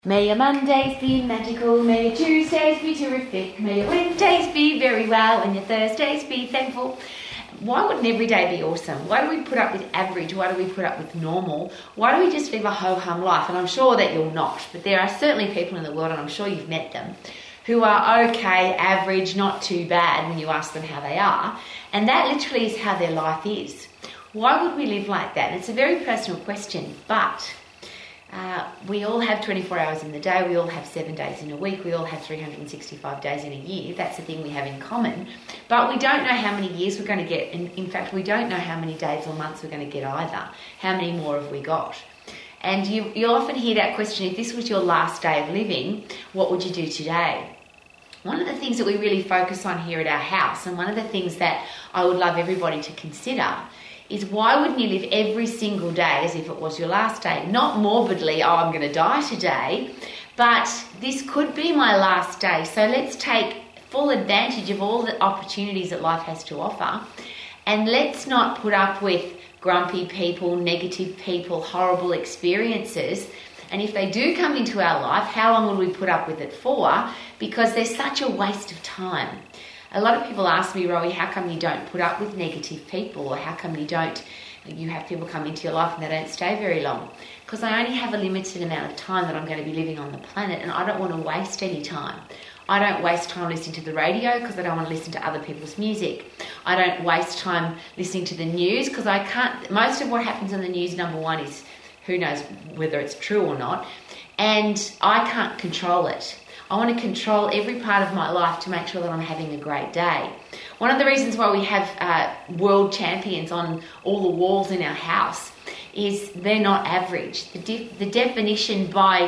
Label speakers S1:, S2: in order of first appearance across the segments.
S1: May your Mondays be magical, may your Tuesdays be terrific, may your Wednesdays be very well, and your Thursdays be thankful. Why wouldn't every day be awesome? Why do we put up with average? Why do we put up with normal? Why do we just live a ho-hum life? And I'm sure that you're not, but there are certainly people in the world, and I'm sure you've met them, who are okay, average, not too bad when you ask them how they are. And that literally is how their life is. Why would we live like that? It's a very personal question, but we all have 24 hours in the day, we all have 7 days in a week, we all have 365 days in a year. That's the thing we have in common. But we don't know how many years we're going to get. And in fact, we don't know how many days or months we're going to get either. How many more have we got? And you'll often hear that question, if this was your last day of living, what would you do today? One of the things that we really focus on here at our house, and one of the things that I would love everybody to consider, is why wouldn't you live every single day as if it was your last day? Not morbidly, oh, I'm going to die today, but this could be my last day. So let's take full advantage of all the opportunities that life has to offer, and let's not put up with grumpy people, negative people, horrible experiences. And if they do come into our life, how long would we put up with it for? Because there's such a waste of time. A lot of people ask me, Rowie, how come you don't put up with negative people? Or how come you have people come into your life and they don't stay very long? Because I only have a limited amount of time that I'm going to be living on the planet, and I don't want to waste any time. I don't waste time listening to the radio because I don't want to listen to other people's music. I don't waste time listening to the news because I can't. Most of what happens on the news, number one, is who knows whether it's true or not, and I can't control it. I want to control every part of my life to make sure that I'm having a great day. One of the reasons why we have world champions on all the walls in our house is they're not average. The definition by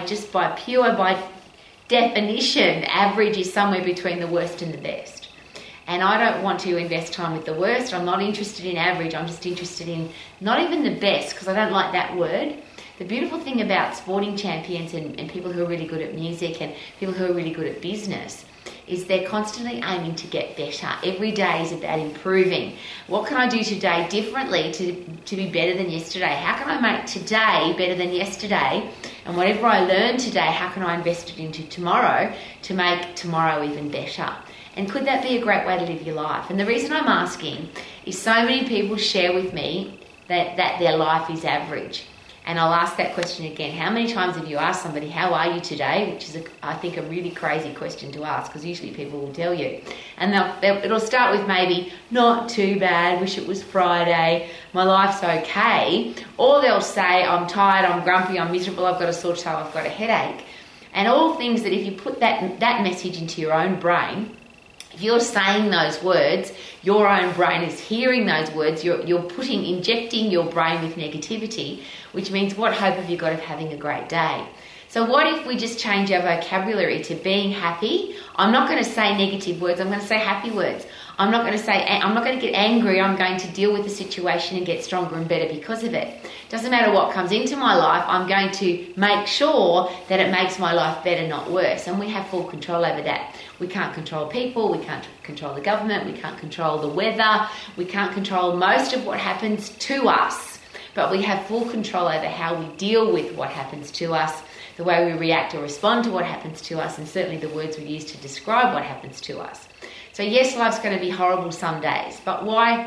S1: definition, average is somewhere between the worst and the best. And I don't want to invest time with the worst. I'm not interested in average. I'm just interested in not even the best, because I don't like that word. The beautiful thing about sporting champions and people who are really good at music and people who are really good at business is they're constantly aiming to get better. Every day is about improving. What can I do today differently to be better than yesterday? How can I make today better than yesterday? And whatever I learn today, how can I invest it into tomorrow to make tomorrow even better? And could that be a great way to live your life? And the reason I'm asking is so many people share with me that their life is average. And I'll ask that question again. How many times have you asked somebody, how are you today? Which is, I think, a really crazy question to ask, because usually people will tell you. And it'll start with maybe, not too bad, wish it was Friday, my life's okay. Or they'll say, I'm tired, I'm grumpy, I'm miserable, I've got a sore toe, I've got a headache. And all things that if you put that message into your own brain, if you're saying those words, your own brain is hearing those words, you're injecting your brain with negativity, which means what hope have you got of having a great day? So what if we just change our vocabulary to being happy? I'm not going to say negative words, I'm going to say happy words. I'm not going to get angry, I'm going to deal with the situation and get stronger and better because of it. Doesn't matter what comes into my life, I'm going to make sure that it makes my life better, not worse. And we have full control over that. We can't control people, we can't control the government, we can't control the weather, we can't control most of what happens to us. But we have full control over how we deal with what happens to us, the way we react or respond to what happens to us, and certainly the words we use to describe what happens to us. So yes, life's going to be horrible some days, but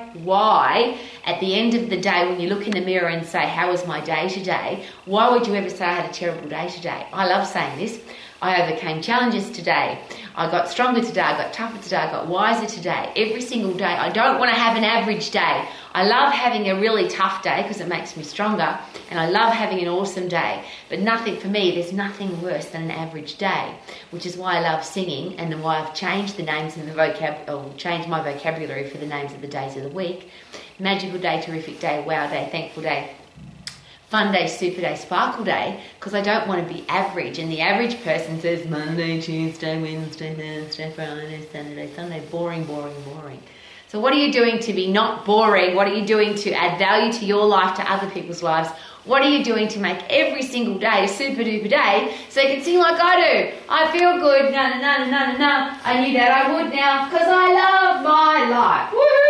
S1: why, at the end of the day, when you look in the mirror and say, how was my day today, why would you ever say I had a terrible day today? I love saying this. I overcame challenges today. I got stronger today. I got tougher today. I got wiser today. Every single day. I don't want to have an average day. I love having a really tough day because it makes me stronger, and I love having an awesome day. But nothing for me, there's nothing worse than an average day, which is why I love singing and why I've changed the names and changed my vocabulary for the names of the days of the week. Magical day, terrific day, wow day, thankful day, fun day, super day, sparkle day, because I don't want to be average. And the average person says Monday, Tuesday, Wednesday, Thursday, Friday, Saturday, Sunday, boring, boring, boring. So what are you doing to be not boring? What are you doing to add value to your life, to other people's lives? What are you doing to make every single day a super duper day so you can sing like I do? I feel good, na na na na na na. I knew that I would now because I love my life. Woo-hoo!